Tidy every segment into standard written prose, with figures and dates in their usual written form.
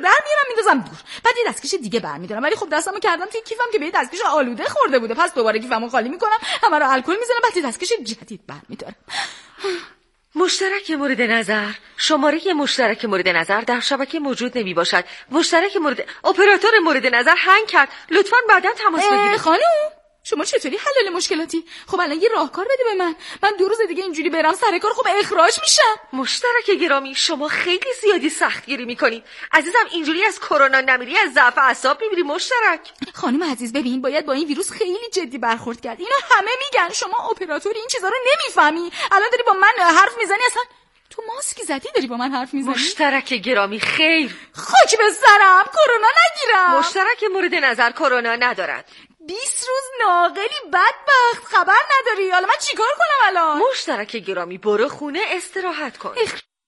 در میارم میندازم دور، بعد یه دستکش دیگه برمیدارم، ولی خب دستمو کردم توی کیفم که به دستکش آلوده خورده بوده، پس دوباره کیفمو خالی میکنم، همه رو الکل میزنم، بعد یه دستکش جدید برمیدارم. مشترک مورد نظر، شماره مشترک مورد نظر در شبکه موجود نمی باشد. مشترک اپراتور مورد نظر هنگ کرد. لطفاً بعدا تماس بگیرید. خانم شما چطوری حل مشکلاتی؟ خب الان یه راهکار بده به من 2 روز دیگه اینجوری برم سر کار، خب اخراج میشم. مشترک گرامی، شما خیلی زیادی سختگیری میکنید. عزیزم اینجوری از کرونا نمیری، از ضعف اعصاب میمیری. مشترک خانم عزیز ببین، باید با این ویروس خیلی جدی برخورد کرد. اینا همه میگن، شما اپراتور این چیزا رو نمیفهمی. الان داری با من حرف میزنی، اصلا تو ماسک زدی داری با من حرف میزنی؟ مشترک گرامی خیر، خاک به سرم، کرونا نگیرم. مشترک مورد نظر کرونا ندارد. 20 روز ناقلی بدبخت، خبر نداری. حالا من چیکار کنم الان؟ مشترک گرامی برو خونه استراحت کن.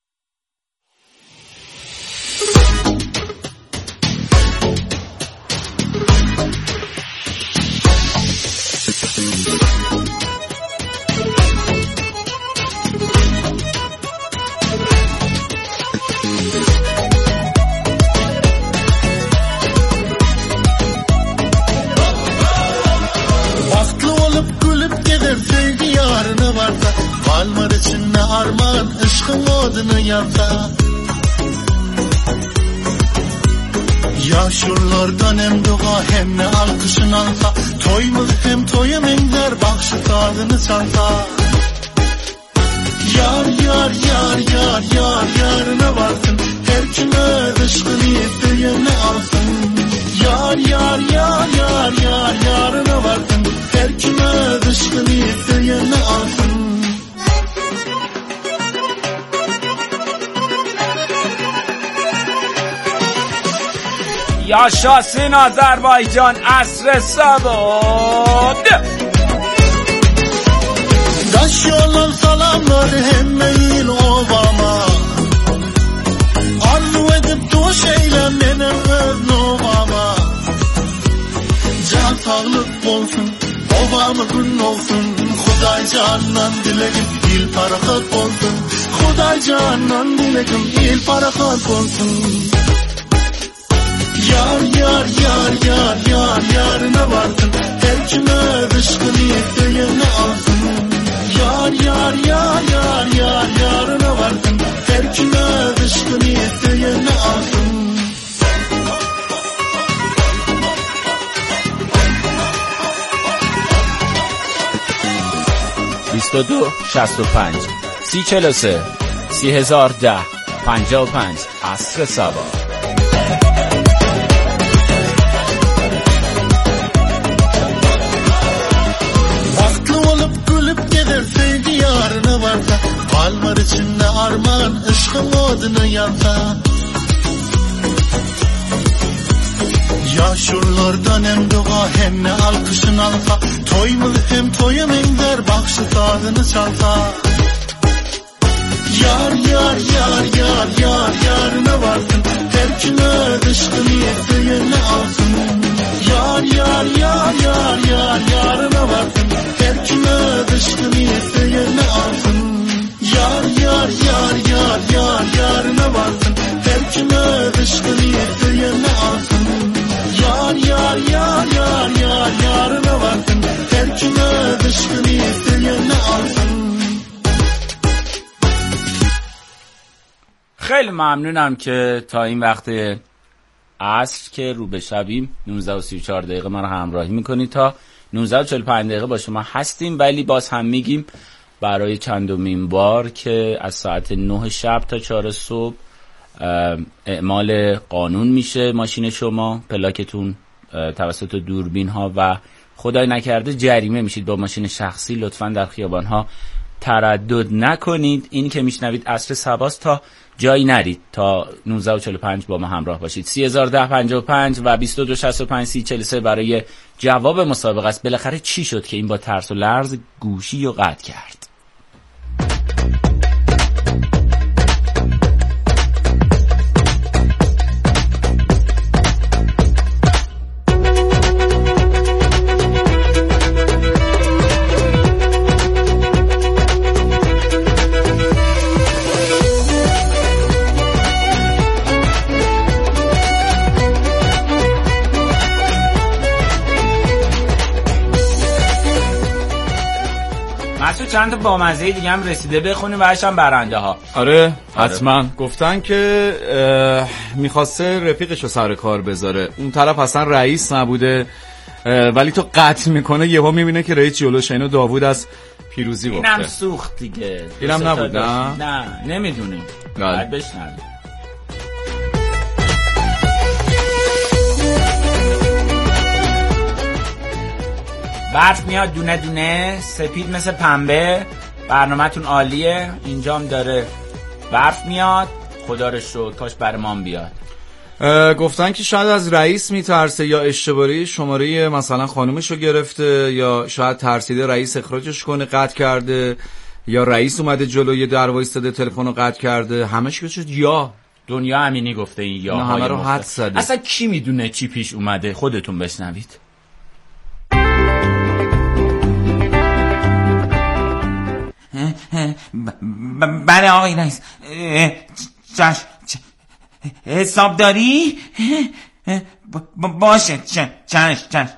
Kalmar içinde armağan aşkın adını yazsa Yaşurlardan hem dua hem ne alkışın alsa Toymuz hem toyum engler bakşı tadını çalsa Yar yar yar yar yar yarına varsın Her kime aşkını isteyene alsın Yar yar yar yar yar yarına varsın Her kime aşkını isteyene alsın yaşasın Azerbaycan asr sabot. Daş yolun salamlar hemmeyin ovama Arzu edip duş eylem benim öz novama Can sağlık olsun, ovamı gün olsun Xuday candan dilerim il parahat olsun Xuday candan dilerim il parahat olsun Yar yar yar yar yar yarına varsın Her kime dışkını isteyene alsın Yar yar yar yar yar yarına varsın Her kime dışkını isteyene alsın 22 65 3043 3010 55 عصر sabah. Kalmar içinde armağan aşkın adını yansa Yaşurlardan hem dua hem ne alkışın alsa Toymuz hem toyum engler bakşı tadını çalsa Yar yar yar yar yar yarına varsın Her kime dışkını isteyene alsın Yar yar yar yar yar yarına varsın Her kime dışkını isteyene alsın Yar yar yar yar yar yarına varsın Her kime dışkını isteyene alsın Yar yar yar yar yar yarına varsın Her kime dışkını isteyene alsın خیلی ممنونم که تا این وقت عصر که رو به شبیم 19 و 34 دقیقه ما رو همراهی میکنید تا 19 و 45 دقیقه با شما هستیم ولی باز هم میگیم برای چندمین بار که از ساعت 9 شب تا 4 صبح اعمال قانون میشه ماشین شما پلاکتون توسط دوربین ها و خدای نکرده جریمه میشید با ماشین شخصی لطفاً در خیابان ها تردد نکنید این که میشنوید عصر سباست تا جایی نرید تا 19 و 45 با ما همراه باشید 3010 55 و 22 65 30 43 برای جواب مسابقه است بالاخره چی شد که این با ترس و لرز گوشی رو قطع کرد چند تا بامزه دیگه هم رسیده بخونیم و هشم برنده ها. آره حتما. گفتن که میخواسته رفیقشو سر کار بذاره، اون طرف اصلا رئیس نبوده، ولی تو قطع میکنه یهو میبینه که رئیس جلوشه. اینو داوود از پیروزی گفته. اینم سوخت دیگه. اینم نبود نه نمیدونیم. باید بشنویم. برف میاد دونه دونه سپید مثل پنبه. برنامه‌تون عالیه. اینجام داره برف میاد، خدا رو شکر، کاش برمان بیاد. گفتن که شاید از رئیس میترسه، یا اشتباهی شماره مثلا خانومشو گرفته، یا شاید ترسیده رئیس اخراجش کنه قطع کرده، یا رئیس اومده جلوی در وایساده تلفنو قطع کرده. همش که شد یا دنیا امینی گفته این یا همه رو حد زده. اصلا کی میدونه چی پیش اومده؟ خودتون بشنوید. بله آقای رئیس. حساب داری؟ باشه چشم.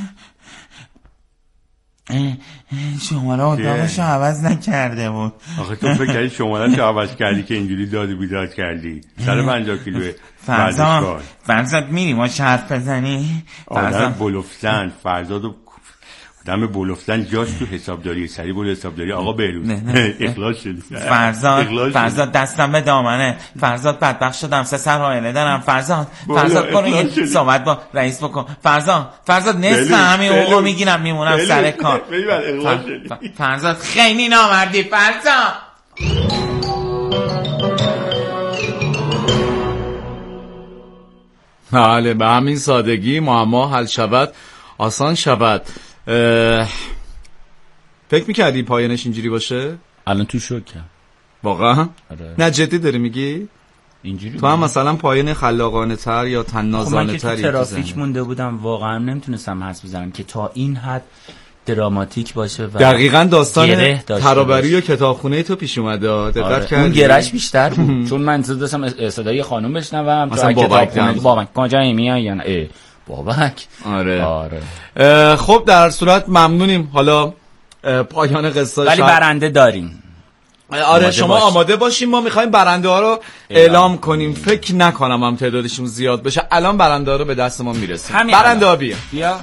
شماره اتاقشو عوض نکرده بود. آخه تو فکر کردی شماره رو عوض کردی که اینجوری داد بیداد کردی؟ 150 کیلوه فرزاد میری ما حرف بزنی؟ آدم بلوفتن فرزاد دم بلوفتن جاش تو حسابداری. سری بول حسابداری آقا بهروز. اخلاص شدی فرزاد دستم به دامنه. فرزاد بدبخت شدم، 3 سر عائله دارم. فرزاد برو یه صحبت با رئیس بکن. فرزاد نصف همین حقوقو میگیرم میمونم سر کار. فرزاد خیلی نامردی فرزاد. بله به همین سادگی معما حل شود، آسان شود. فکر میکردی پایانش اینجوری باشه؟ الان تو شوکم واقعا؟ آره. نه جدی داری میگی؟ اینجوری تو هم مثلا پایان خلاقانه تر یا طنازانه تر؟ من که تو ترافیک مونده بودم واقعا نمیتونستم حدس بزنم که تا این حد دراماتیک باشه و دقیقا داستان ترابری و کتابخونه تو پیش اومده. دقت کردی؟ اون گرش بیشتر بود چون من داشتم صدای خانم بشنوم مثلا بابک کجایی میاین بابک. آره. خب در صورت ممنونیم. حالا پایان قصه ولی برنده داریم. آره شما آماده باشیم. ما میخوایم برنده ها رو اعلام کنیم. فکر نکنم هم تعدادشون زیاد بشه. الان برنده ها رو به دست ما میرسیم. برنده ها بیا.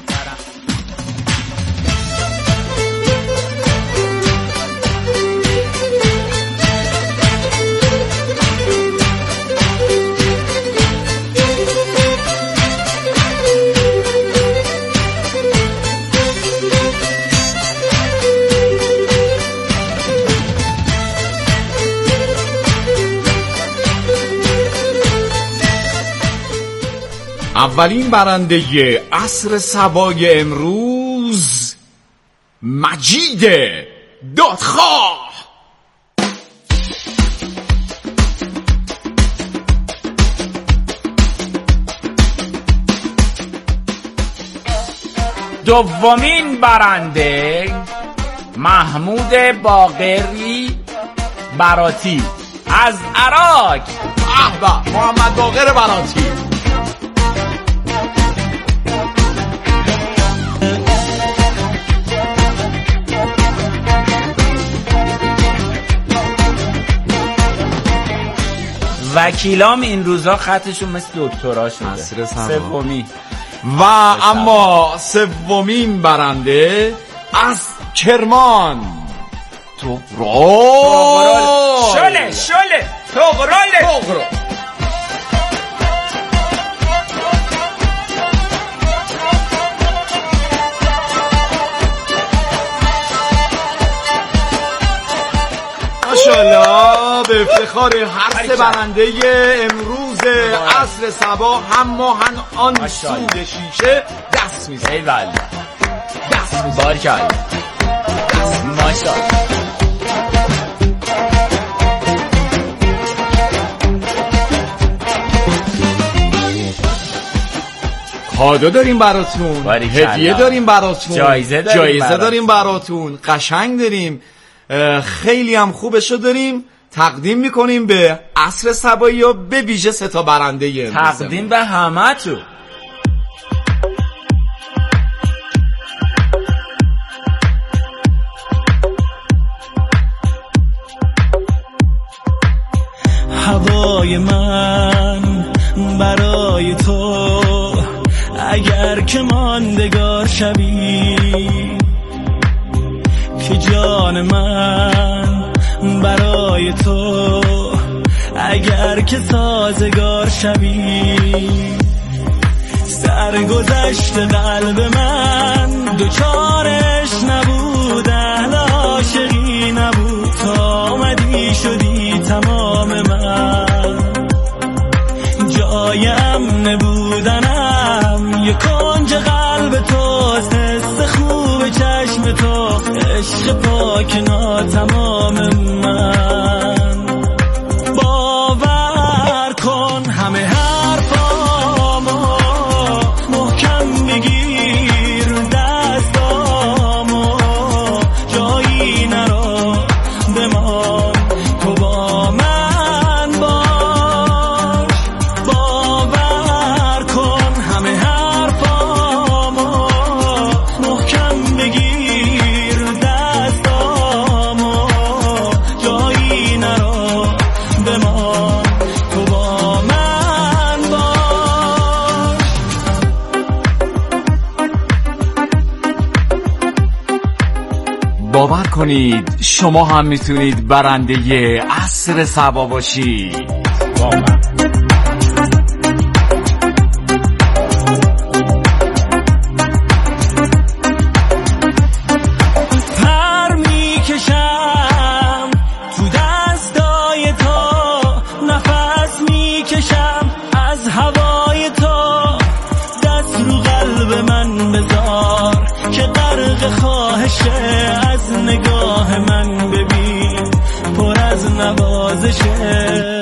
اولین برنده عصر صبای امروز مجید دادخواه. دومین برنده محمود باقری براتی از عراق. محمد باقر براتی. وکیلام این روزا خطشون مثل دکترا شده. سومی و اما سومین برنده از کرمان توغرال. ماشاءالله به افتخار هر سه برنده امروز عصر صبا هم ماهن آن سود شیشه دست میزن. ایوال دست میزن. بارکال ماشاءالله. کادو داریم براتون، هدیه داریم براتون، جایزه داریم براتون، قشنگ داریم، خیلی هم خوبشو داریم. تقدیم میکنیم به عصر صبایی و به ویژه 3 تا برنده تقدیم به همه تو. هوای من برای تو، اگر که ماندگار شوی، که جان من برای تو، اگر که سازگار شوی. سرگذشت قلب من دوچارش نبود، اهل عاشقی نبود، تا آمدی شدی تمام من. جای امن بودنم یه کنج قلب توست، حس خوب چشم تو، عشق پاک ناتمام من. باور کن همه حرفامو محکم بگیر، دستامو جایی نرو بمان، تو با من باش. باور کن همه حرفامو محکم بگیر، دستامو جایی نرو بمان، تو با من باش. باور کنید شما هم میتونید برنده عصر صبا باشید. پر میکشم تو دستای تو، نفس میکشم از هوای تو. دست رو قلب من بذار که غرق خواهشه، از نگاه من ببین پر از نوازشه.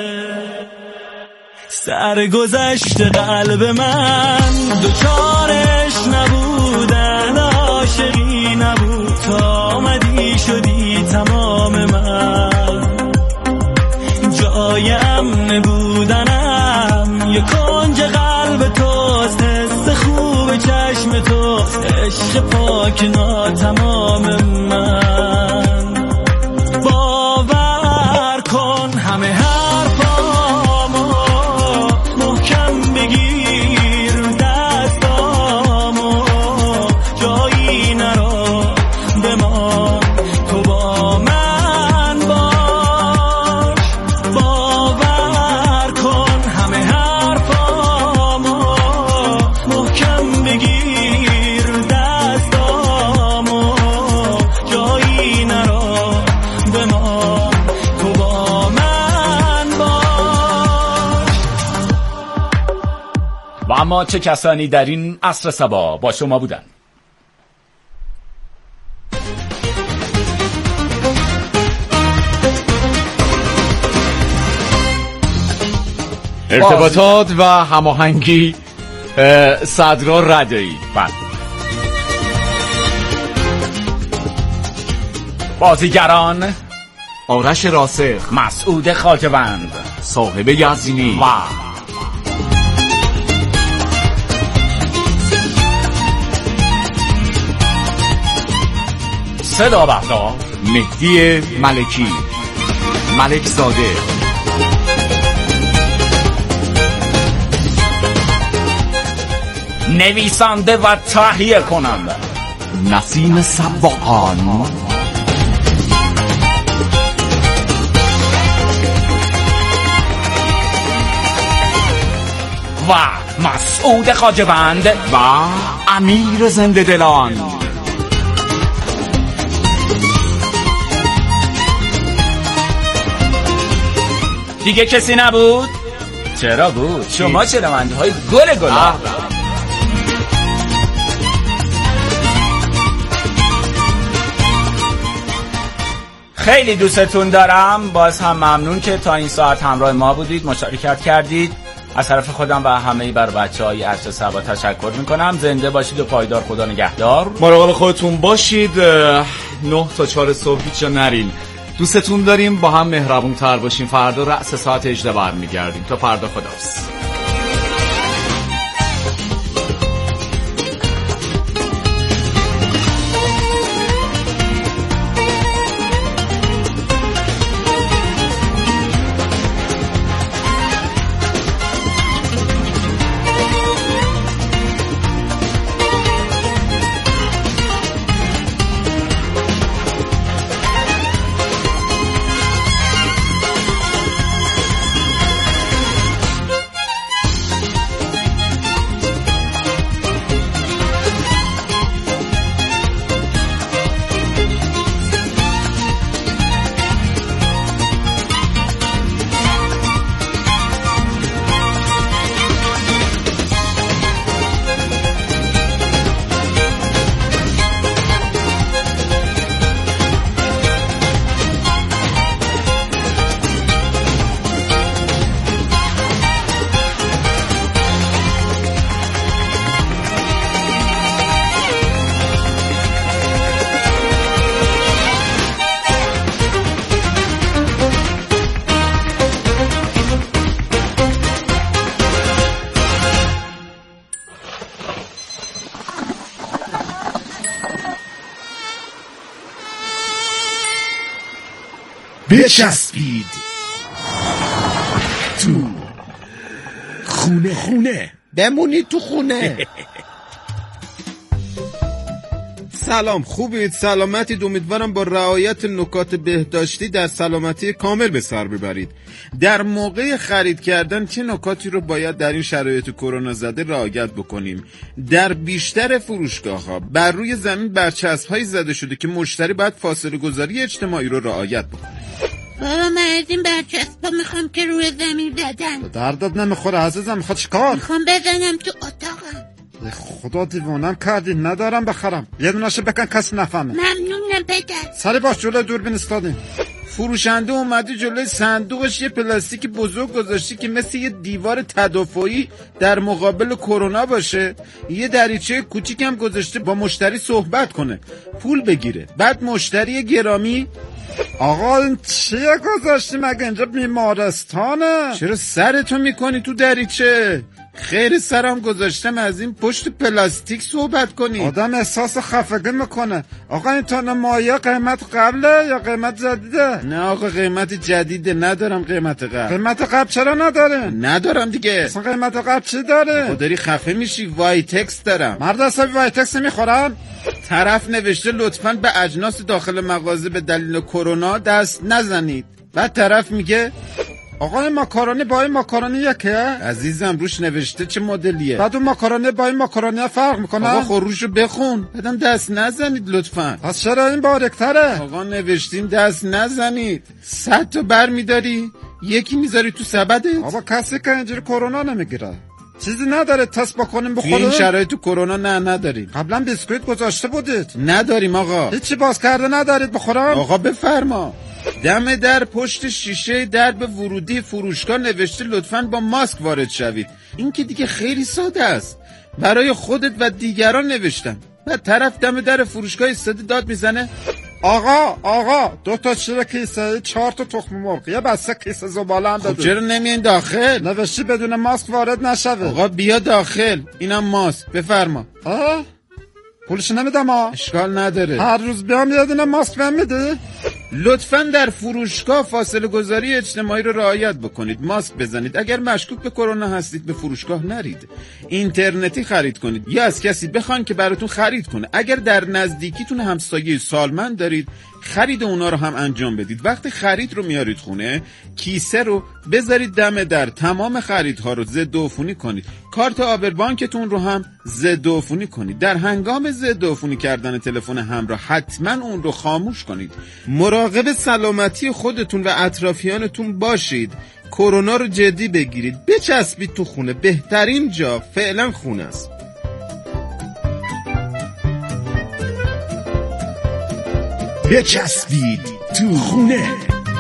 سرگذشت قلب من دوچارش نبود، اهل عاشقی نبود، تا آمدی شدی تمام من. جای امن بودنم یه کنج قلب توست، حس خوب چشم توست، عشق پاک ناتمام من. باور کن همه حرفامو محکم بگیر، دستامو جایی نرو بمان، تو با من باش. باور کن همه حرفامو محکم بگیر، دستامو جایی نرو بمان، تو با من باش. و اما چه کسانی در این عصر صبا با شما بودن؟ ارتباطات و هماهنگی صدرا ردایی. بازیگران آرش راسخ، مسعود خاکوند، صاحب یزینی و صدا بردار مهدی ملکی، ملک زاده، نویسنده و تهیه کننده نسیم سباقان، و مسعود خاکوند و امیر زنده دلان. دیگه کسی نبود؟ چرا بود؟ شما شنونده های گل. خیلی دوستتون دارم. باز هم ممنون که تا این ساعت همراه ما بودید، مشارکت کردید. از طرف خودم و همه بر بچه‌های عصر صبا تشکر میکنم. زنده باشید و پایدار. خدا نگهدار. مراقب خودتون باشید. 9 تا 4 صبح هیچ جا نرین. دوستتون داریم. با هم مهربون تر باشیم. فردا رأس ساعت 18 برمیگردیم. تا فردا، خداحافظ. بچسبید تو خونه بمونید تو خونه. سلام، خوبید؟ سلامتید؟ امیدوارم با رعایت نکات بهداشتی در سلامتی کامل به سر ببرید. در موقع خرید کردن چه نکاتی رو باید در این شرایط کرونا زده رعایت بکنیم؟ در بیشتر فروشگاه‌ها بر روی زمین برچسب‌هایی زده شده که مشتری باید فاصله گذاری اجتماعی رو رعایت بکنه. بابا من از این برچسبا میخوام که روی زمین زدن. دردت نمیخوره عزیزم، میخواد چیکار؟ میخوام بزنم تو اتاقم. خدا دیوانم کردی، ندارم بخرم. یه دونه‌شو بکن کسی نفهمه. ممنونم پدر. سری باش جلوی دوربین استادیم. فروشنده اومده جلوی صندوقش یه پلاستیک بزرگ گذاشتی که مثل یه دیوار تدافعی در مقابل کرونا باشه. یه دریچه کوچیک هم گذاشته با مشتری صحبت کنه، پول بگیره. بعد مشتری گرامی، آقا این چیه گذاشتی؟ مگه اینجا بیمارستانه؟ چرا سرتو میکنی تو دریچه؟ خیر سرم گذاشتم از این پشت پلاستیک صحبت کنی. آدم احساس خفگی میکنه. آقا این تانه مایه قیمت قبله یا قیمت جدیده؟ نه آقا قیمت جدیده، ندارم قیمت قبل. قیمت قبل چرا نداره؟ ندارم دیگه. اصلا قیمت قبل چی داره؟ داری خفه میشی. وایتکس دارم. مرد حسابی وایتکس میخورم؟ طرف نوشته لطفاً به اجناس داخل مغازه به دلیل کرونا دست نزنید. بعد طرف میگه آقا این ماکارونی با این ماکارونی یکه؟ عزیزم روش نوشته چه مدلیه. بعد اون ماکارونی با این ماکارونی فرق میکنه. آقا خب روشو بخون. بعدم دست نزنید لطفاً. پس چرا این باریک‌تره؟ آقا نوشتیم دست نزنید. 100 تا برمیداری یکی میذاری تو سبدت. آقا کسی که اینجوری کرونا نمیگیره. چیزی نداره تست بکنیم بخوریم؟ این شرایط تو کرونا نه نداریم. قبلا بیسکویت گذاشته بودید؟ نداریم آقا. هیچی باز کرده ندارید بخورم؟ آقا بفرما. دم در پشت شیشه درب ورودی فروشگاه نوشته لطفاً با ماسک وارد شوید. این که دیگه خیلی ساده است. برای خودت و دیگران نوشتم. بعد طرف دم در فروشگاه ایستاده داد میزنه آقا 2 تا شیر کیسه، 4 تا تخم مرغ، یه بسته کیسه زباله هم داده. چرا نمیین داخل؟ نوشتی بدون ماسک وارد نشوه. آقا بیا داخل، اینم ماسک، بفرما. پولش نمیدم اشکال نداره. هر روز بیام یه دونه ماسک بهم میده؟ لطفاً در فروشگاه فاصله گذاری اجتماعی رو رعایت بکنید. ماسک بزنید. اگر مشکوک به کرونا هستید به فروشگاه نرید. اینترنتی خرید کنید یا از کسی بخواید که براتون خرید کنه. اگر در نزدیکیتون همسایه سالمند دارید خرید اونا رو هم انجام بدید. وقتی خرید رو میارید خونه کیسه رو بذارید دم در. تمام خریدها رو ضد عفونی کنید. کارت آبربانکتون رو هم ضد عفونی کنید. در هنگام ضد عفونی کردن تلفن همراه حتما اون رو خاموش کنید. مراقب سلامتی خودتون و اطرافیانتون باشید. کرونا رو جدی بگیرید. بچسبید تو خونه. بهترین جا فعلا خونه است. بچسبید تو خونه.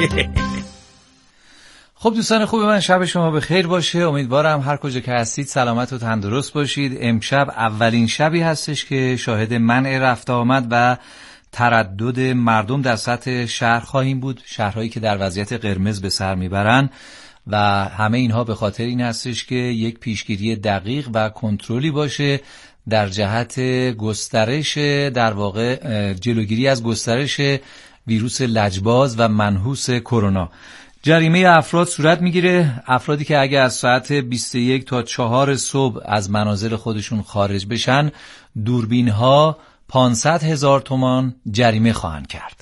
خب دوستان خوب من، شب شما بخیر باشه. امیدوارم هر کجا که هستید سلامت و تندرست باشید. امشب اولین شبی هستش که شاهد منع رفت آمد و تردد مردم در سطح شهر خواهیم بود، شهرهایی که در وضعیت قرمز به سر میبرن و همه اینها به خاطر این هستش که یک پیشگیری دقیق و کنترلی باشه در جهت گسترش، در واقع جلوگیری از گسترش ویروس لجباز و منحوس کرونا. جریمه افراد صورت میگیره، افرادی که اگه از ساعت 21 تا 4 صبح از منازل خودشون خارج بشن دوربین ها 500,000 تومان جریمه خواهند کرد.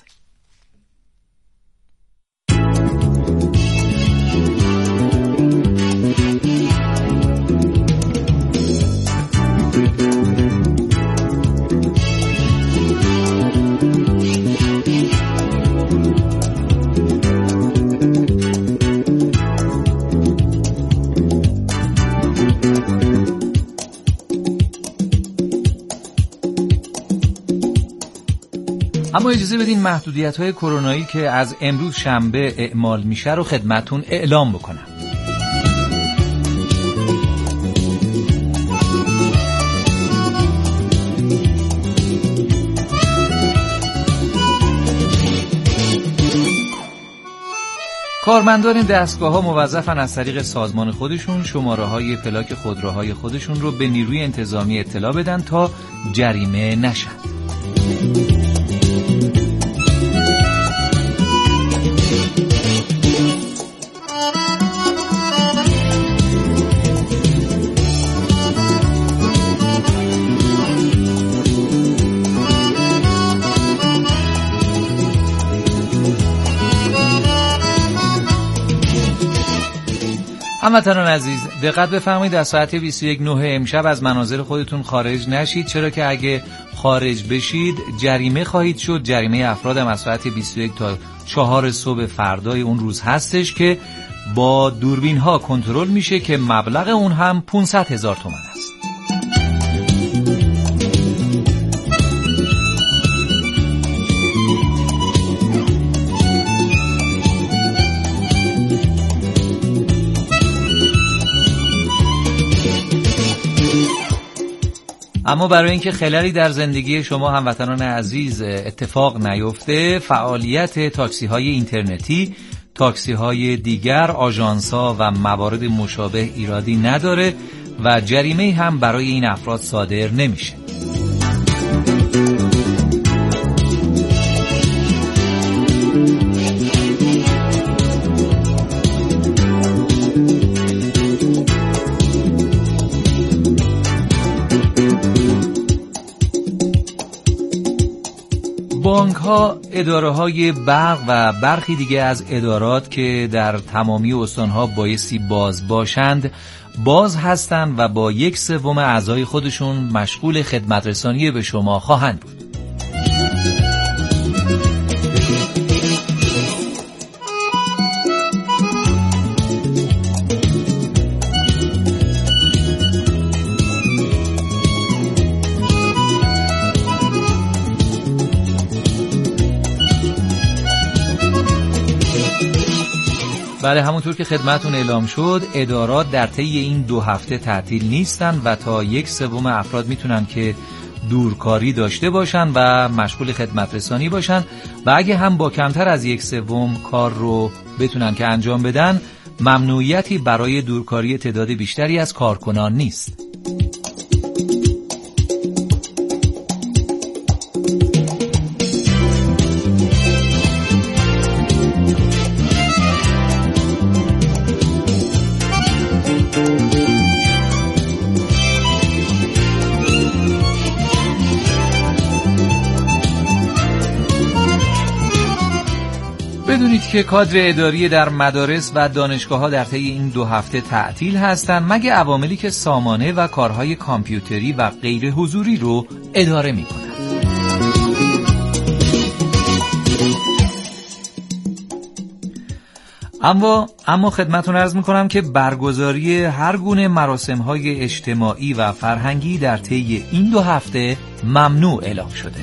اما اجازه بدین محدودیت‌های کرونایی که از امروز شنبه اعمال میشه رو خدمتون اعلام بکنم. کارمندان دستگاه‌ها موظفن از طریق سازمان خودشون شماره‌های پلاک خودروهای خودشون رو به نیروی انتظامی اطلاع بدن تا جریمه نشن. هموطنان عزیز، دقت بفرمایید از ساعت 21:09 امشب از منازل خودتون خارج نشید، چرا که اگه خارج بشید جریمه خواهید شد. جریمه افراد هم از ساعت 21 تا 4 صبح فردای اون روز هستش که با دوربین ها کنترل میشه که مبلغ اون هم 500,000 تومان است. اما برای اینکه خللی در زندگی شما هموطنان عزیز اتفاق نیفته، فعالیت تاکسی‌های اینترنتی، تاکسی‌های دیگر، آژانس‌ها و موارد مشابه ایرادی نداره و جریمه‌ای هم برای این افراد صادر نمیشه. بانک‌ها، اداره‌های برق و برخی دیگه از ادارات که در تمامی استان‌ها بایستی باز باشند، باز هستند و با 1/3 اعضای خودشون مشغول خدمت رسانی به شما خواهند بود. بله، همونطور که خدمتون اعلام شد، ادارات در طی این 2 هفته تعطیل نیستن و تا 1/3 افراد میتونن که دورکاری داشته باشن و مشغول خدمت رسانی باشن و اگه هم با کمتر از 1/3 کار رو بتونن که انجام بدن، ممنوعیتی برای دورکاری تعداد بیشتری از کارکنان نیست. بدونید که کادر اداری در مدارس و دانشگاه‌ها در طی این 2 هفته تعطیل هستند مگه عواملی که سامانه و کارهای کامپیوتری و غیر حضوری رو اداره می‌کنند. اما خدمتتون عرض می‌کنم که برگزاری هر گونه مراسم‌های اجتماعی و فرهنگی در طی این 2 هفته ممنوع اعلام شده.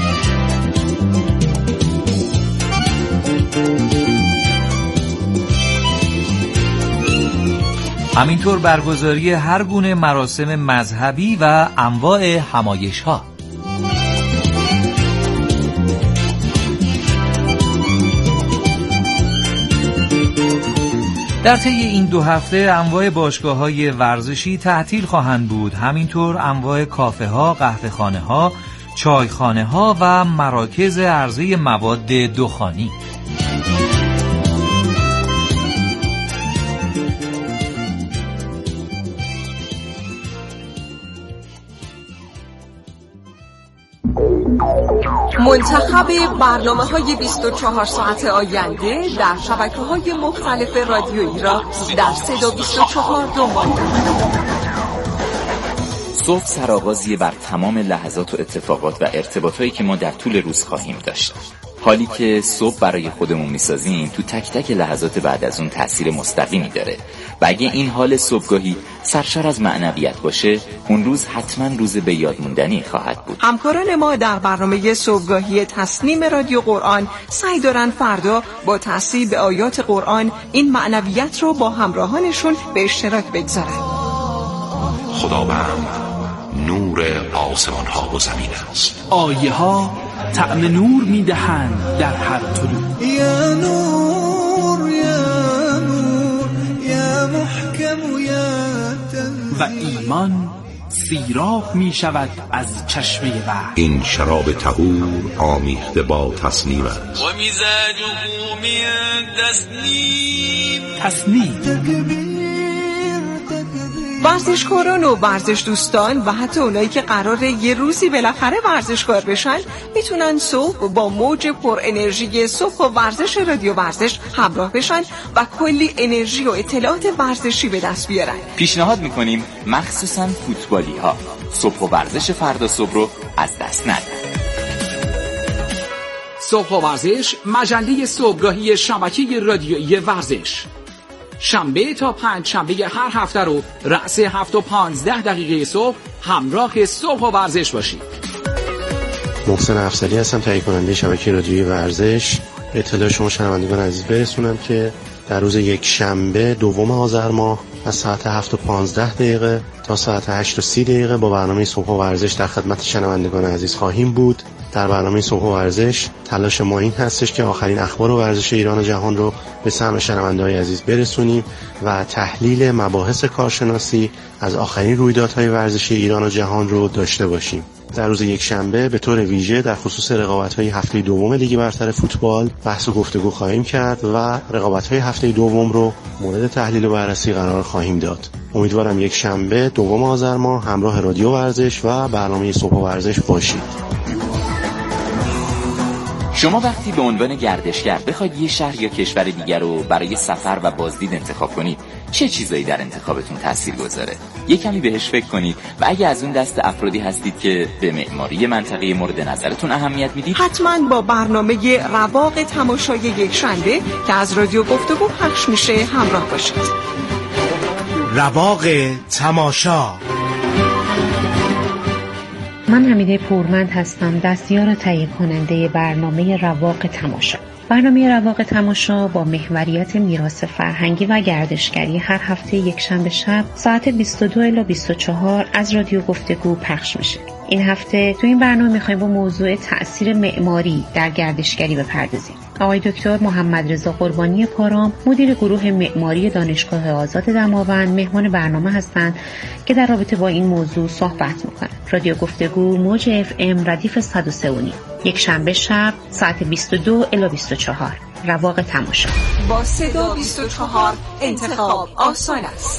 همینطور برگزاری هر گونه مراسم مذهبی و انواع همایش‌ها. در طی این 2 هفته انواع باشگاه‌های ورزشی تعطیل خواهند بود، همینطور انواع کافه‌ها، قهوه‌خانه‌ها، چایخانه‌ها و مراکز عرضه مواد دخانی. منتخب برنامه‌های 24 ساعت آینده در شبکه‌های مختلف رادیویی را در 324 دنبال کنید. صبح سرآغازی بر تمام لحظات و اتفاقات و ارتباطایی که ما در طول روز خواهیم داشت. حالی که صبح برای خودمون میسازیم تو تک تک لحظات بعد از اون تأثیر مستقیمی داره و اگه این حال صبحگاهی سرشار از معنویت باشه، اون روز حتما روز به یاد موندنی خواهد بود. همکاران ما در برنامه صبحگاهی تصنیم رادیو قرآن سعی دارن فردا با تأثیر به آیات قرآن این معنویت رو با همراهانشون به اشتراک بگذارن. خداوند نور آسمان ها و زمین است. آیه ها طعم نور میدهند در هر طلوع. یا نور یا نور یا محکم یا تنزیل. و ایمان سیراب می شود از چشمه وحی. این شراب طهور آمیخته با تصنیم است. و مزاجه من تسنیم. تسنیم تکبیر تکبیر ورزشکاران و ورزش دوستان و حتی اونایی که قراره یه روزی بالاخره ورزشکار بشن میتونن صبح با موج پر انرژی صبح و ورزش رادیو ورزش همراه بشن و کلی انرژی و اطلاعات ورزشی به دست بیارن. پیشنهاد میکنیم مخصوصا فوتبالی ها صبح و ورزش فردا صبح رو از دست ندن. صبح و ورزش، مجله صبحگاهی شبکه رادیویی ورزش. شنبه تا پنج شنبه هر هفته رو رأس 7:15 صبح همراه صبح و ورزش باشید. محسن افضلی هستم، تهیه کننده شبکه رادیویی ورزش. اطلاع شما شنوندگان عزیز برسونم که در روز یک شنبه 2 آذر ماه از ساعت 7:15 تا ساعت 8:30 با برنامه صبح و ورزش در خدمت شنوندگان عزیز خواهیم بود. در برنامه صبح و ورزش تلاش ما این هستش که آخرین اخبار و ورزش ایران و جهان رو به سمع شنونده‌های عزیز برسونیم و تحلیل مباحث کارشناسی از آخرین رویدادهای ورزشی ایران و جهان رو داشته باشیم. در روز یک شنبه به طور ویژه در خصوص رقابت‌های هفته دوم لیگ برتر فوتبال بحث و گفتگو خواهیم کرد و رقابت‌های هفته دوم رو مورد تحلیل و بررسی قرار خواهیم داد. امیدوارم یک شنبه 2 آذر ماه همراه رادیو ورزش و برنامه صبح و ورزش باشید. شما وقتی به عنوان گردشگر بخواید یه شهر یا کشور دیگر رو برای سفر و بازدید انتخاب کنید، چه چیزایی در انتخابتون تأثیر گذاره؟ یه کمی بهش فکر کنید و اگه از اون دست افرادی هستید که به معماری منطقه مورد نظرتون اهمیت میدید، حتما با برنامه رواق تماشای یک شنبه که از رادیو گفتگو پخش میشه همراه باشید. رواق تماشا. من حمیده پورمند هستم، دستیار و تهیه کننده برنامه رواق تماشا. برنامه رواق تماشا با محوریت میراث فرهنگی و گردشگری هر هفته یک شنبه شب ساعت 22 الی 24 از رادیو گفتگو پخش میشه. این هفته تو این برنامه میخوایم با موضوع تأثیر معماری در گردشگری بپردازیم. آقای دکتر محمد رضا قربانی پارام، مدیر گروه معماری دانشگاه آزاد دماوند، مهمان برنامه هستند که در رابطه با این موضوع صحبت میکنند. رادیو گفتگو موج FM ردیف 103.9 یک شنبه شب ساعت 22 الی 24. رواق تماشا با صدا 24. انتخاب آسان است.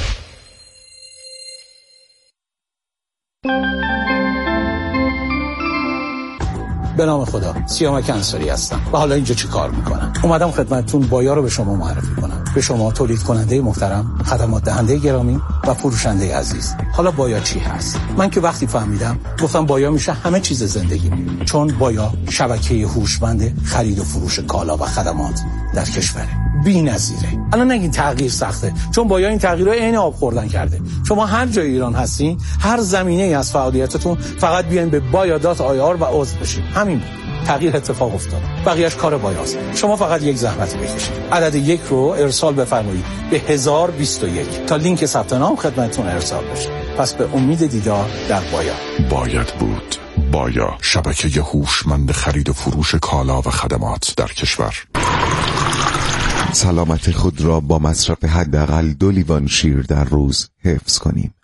به نام خدا، سیامک انصاری هستم و حالا اینجا چی کار میکنم؟ اومدم خدمتتون بایا رو به شما معرفی کنم، به شما تولید کننده محترم، خدمات دهنده گرامی و فروشنده عزیز. حالا بایا چی هست؟ من که وقتی فهمیدم گفتم بایا میشه همه چیز زندگی، چون بایا شبکه هوشمند خرید و فروش کالا و خدمات در کشوره. بی‌نظیره. الان نگین تغییر سخته، چون بایا این تغییرها عین آب خوردن کرده. شما هر جای ایران هستین، هر زمینه‌ای از فعالیتتون، فقط بیاین به بایا.ir و عضو بشین. همین تغییر اتفاق افتاد. بقیه‌اش کار بایاست. شما فقط یک زحمت بکشید. عدد 1 رو ارسال بفرمایید به 1021 تا لینک ثبت نام خدمتتون ارسال بشه. پس به امید دیدار در بایا. باید بود. بایا، شبکه هوشمند خرید و فروش کالا و خدمات در کشور. سلامت خود را با مصرف حداقل 2 لیوان شیر در روز حفظ کنیم.